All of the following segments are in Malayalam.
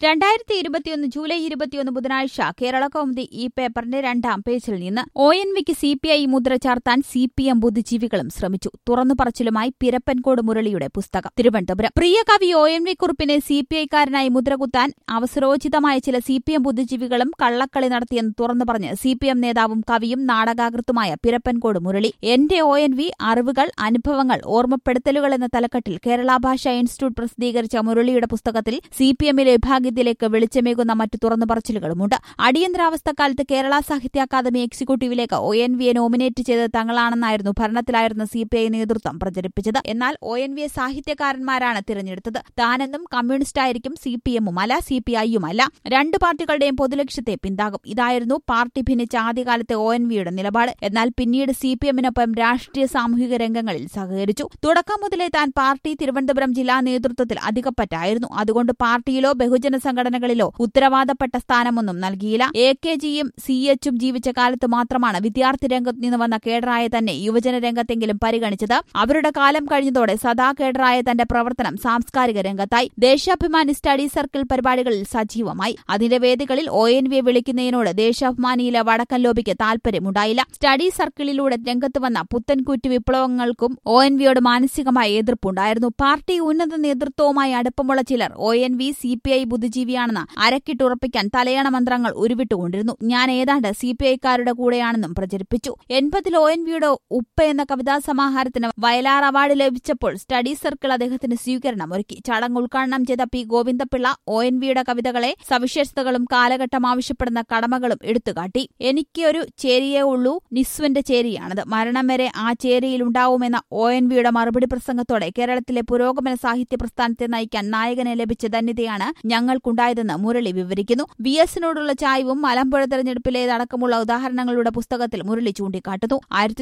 2021 ജൂലൈ 21 ബുധനാഴ്ച കേരള കൗമുദി ഈ പേപ്പറിന്റെ 2ാം പേജിൽ നിന്ന് ONVക്ക് CPI മുദ്ര ചാർത്താൻ CPM ബുദ്ധിജീവികളും ശ്രമിച്ചു. തുറന്നു പറച്ചിലുമായി പിരപ്പൻകോട് മുരളിയുടെ പുസ്തകം. തിരുവനന്തപുരം. പ്രിയ കവി ONV കുറുപ്പിനെ CPIക്കാരനായി മുദ്രകുത്താൻ അവസരോചിതമായ ചില CPM ബുദ്ധിജീവികളും കള്ളക്കളി നടത്തിയെന്ന് തുറന്നു പറഞ്ഞ് CPM നേതാവും കവിയും നാടകാകൃത്തുമായ പിരപ്പൻകോട് മുരളി. എന്റെ ONV അറിവുകൾ, അനുഭവങ്ങൾ, ഓർമ്മപ്പെടുത്തലുകൾ എന്ന തലക്കെട്ടിൽ കേരള ഭാഷാ ഇൻസ്റ്റിറ്റ്യൂട്ട് പ്രസിദ്ധീകരിച്ച മുരളിയുടെ പുസ്തകത്തിൽ CPMലെ വിഭാഗത്തിലേക്ക് വെളിച്ചമേകുന്ന മറ്റു തുറന്നു പറച്ചിലുകളുമുണ്ട്. അടിയന്തരാവസ്ഥക്കാലത്ത് കേരള സാഹിത്യ അക്കാദമി എക്സിക്യൂട്ടീവിലേക്ക് ONVയെ നോമിനേറ്റ് ചെയ്തത് തങ്ങളാണെന്നായിരുന്നു ഭരണത്തിലായിരുന്ന CPI നേതൃത്വം പ്രചരിപ്പിച്ചത്. എന്നാൽ ONVയെ സാഹിത്യകാരന്മാരാണ് തിരഞ്ഞെടുത്തത്. താനെന്നും കമ്മ്യൂണിസ്റ്റായിരിക്കും, CPMുമല്ല, CPIയുമല്ല. രണ്ടു പാർട്ടികളുടെയും പൊതുലക്ഷ്യത്തെ പിന്താകും. ഇതായിരുന്നു പാർട്ടി ഭിന്നിച്ച ആദ്യകാലത്തെ ONVയുടെ നിലപാട്. എന്നാൽ പിന്നീട് CPMനൊപ്പം രാഷ്ട്രീയ സാമൂഹിക രംഗങ്ങളിൽ സഹകരിച്ചു. തുടക്കം മുതലേ താൻ പാർട്ടി തിരുവനന്തപുരം ജില്ലാ നേതൃത്വത്തിൽ അധികപ്പറ്റായിരുന്നു. അതുകൊണ്ട് പാർട്ടിയിലോ ബഹുജന സംഘടനകളിലോ ഉത്തരവാദപ്പെട്ട സ്ഥാനമൊന്നും നൽകിയില്ല. AKGയും CHും ജീവിച്ച കാലത്ത് മാത്രമാണ് വിദ്യാർത്ഥി രംഗത്ത് നിന്ന് വന്ന കേഡറായ തന്നെ യുവജന രംഗത്തെങ്കിലും പരിഗണിച്ചത്. അവരുടെ കാലം കഴിഞ്ഞതോടെ സദാ കേഡറായ തന്റെ പ്രവർത്തനം സാംസ്കാരിക രംഗത്തായി. ദേശാഭിമാനി സ്റ്റഡി സർക്കിൾ പരിപാടികളിൽ സജീവമായി. അതിന്റെ വേദികളിൽ ONVയെ വിളിക്കുന്നതിനോട് ദേശാഭിമാനിയിലെ വടക്കൻ ലോബിക്ക് താൽപര്യമുണ്ടായില്ല. സ്റ്റഡി സർക്കിളിലൂടെ രംഗത്ത് വന്ന പുത്തൻകൂറ്റ് വിപ്ലവങ്ങൾക്കും ONVയോട് മാനസികമായ എതിർപ്പുണ്ടായിരുന്നു. പാർട്ടി ഉന്നത നേതൃത്വവുമായി അടുപ്പമുള്ള ചിലർ ONV CPI ബുദ്ധിജീവിയാണെന്ന് അരക്കിട്ടുറപ്പിക്കാൻ തലയണ മന്ത്രങ്ങൾ ഉരുവിട്ടുകൊണ്ടിരുന്നു. ഞാൻ ഏതാണ്ട് CPIക്കാരുടെ കൂടെയാണെന്നും പ്രചരിപ്പിച്ചു. 80 ONVയുടെ ഉപ്പ എന്ന കവിതാ സമാഹാരത്തിന് വയലാർ അവാർഡ് ലഭിച്ചപ്പോൾ സ്റ്റഡി സർക്കിൾ അദ്ദേഹത്തിന് സ്വീകരണമൊരുക്കി. ചടങ്ങ് ഉദ്ഘാടനം ചെയ്ത P. ഗോവിന്ദപിള്ള ONVയുടെ കവിതകളെ സവിശേഷതകളും കാലഘട്ടം ആവശ്യപ്പെടുന്ന കടമകളും എടുത്തുകാട്ടി. എനിക്കൊരു ചേരിയേ ഉള്ളൂ, നിസ്വന്റെ ചേരിയാണത്. മരണം വരെ ആ ചേരിയിലുണ്ടാവുമെന്ന ONVയുടെ മറുപടി പ്രസംഗത്തോടെ കേരളത്തിലെ പുരോഗമന സാഹിത്യ പ്രസ്ഥാനത്തെ നയിക്കാൻ നായകനെ ലഭിച്ച ധന്യതയാണ് ഞങ്ങൾക്കുണ്ടായതെന്ന് മുരളി വിവരിക്കുന്നു. VSനോടുള്ള ചായ്വും മലമ്പുഴ തെരഞ്ഞെടുപ്പിലേതടക്കമുള്ള ഉദാഹരണങ്ങളുടെ പുസ്തകത്തിൽ മുരളി ചൂണ്ടിക്കാട്ടുന്നു.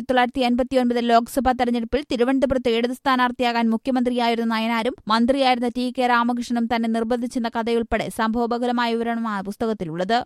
1989 ലോക്സഭാ തെരഞ്ഞെടുപ്പിൽ തിരുവനന്തപുരത്ത് ഇടത് സ്ഥാനാർത്ഥിയാകാൻ മുഖ്യമന്ത്രിയായിരുന്ന നയനാരും മന്ത്രിയായിരുന്ന TK രാമകൃഷ്ണനും തന്നെ നിർബന്ധിച്ചെന്ന കഥയുൾപ്പെടെ സംഭവബഹുലമായ വിവരണമാണ് പുസ്തകത്തിലുള്ളത്.